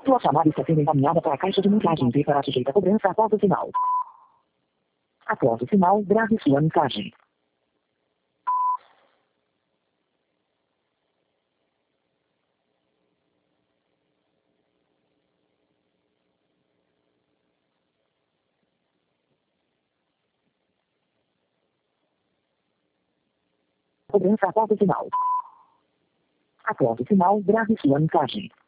Sua chamada está sendo encaminhada para a caixa de mensagens e será sujeita a cobrança após o sinal. Após o sinal, grave sua mensagem. Cobrança após o sinal. Após o sinal, grave sua mensagem.